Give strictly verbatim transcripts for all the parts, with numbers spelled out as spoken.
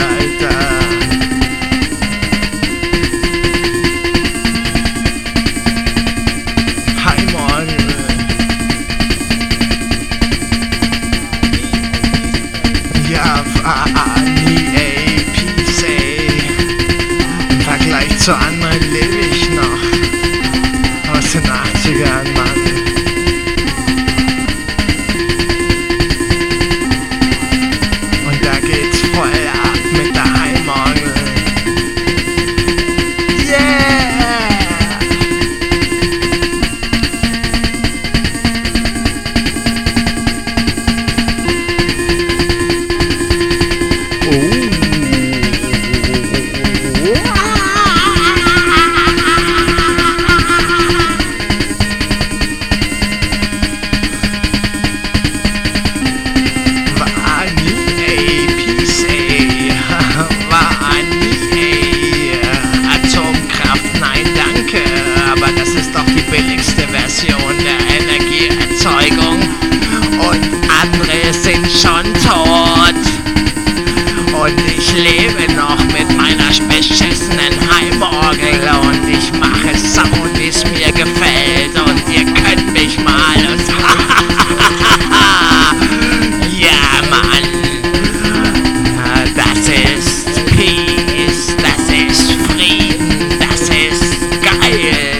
Alter. Heimorgel. Ja, war nie, ey, Peace, ey. Im Vergleich zu anderen lebe ich noch. Aus den achtzigern, Mann. Und ich lebe noch mit meiner beschissenen Heimorgel und ich mache Sound, wie es mir gefällt und ihr könnt mich mal und ja, Mann, das ist Peace, das ist Frieden, das ist geil.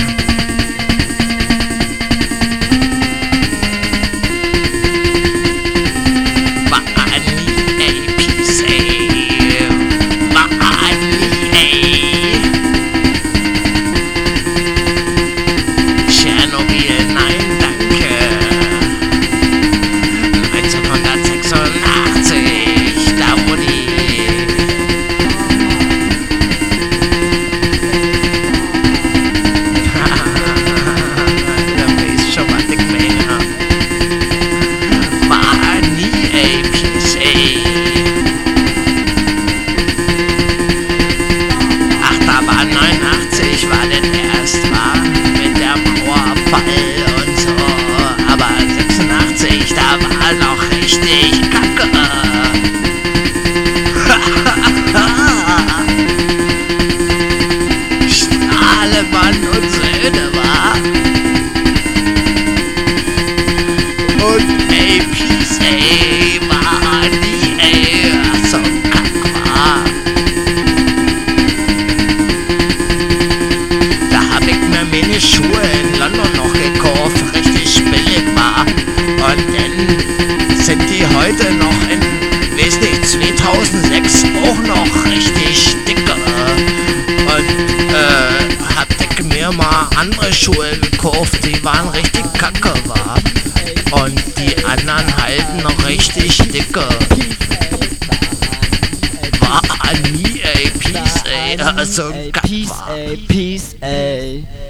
Schuhe in London noch gekauft, richtig billig war. Und dann sind die heute noch in, weiß nicht, zweitausendsechs auch noch richtig dicke. Und äh, hab ich mir mal andere Schuhe gekauft, die waren richtig kacke, war. Und die anderen halten noch richtig dicke. War nie, ey, Peace, ey, also Peace, ey, Peace, ey.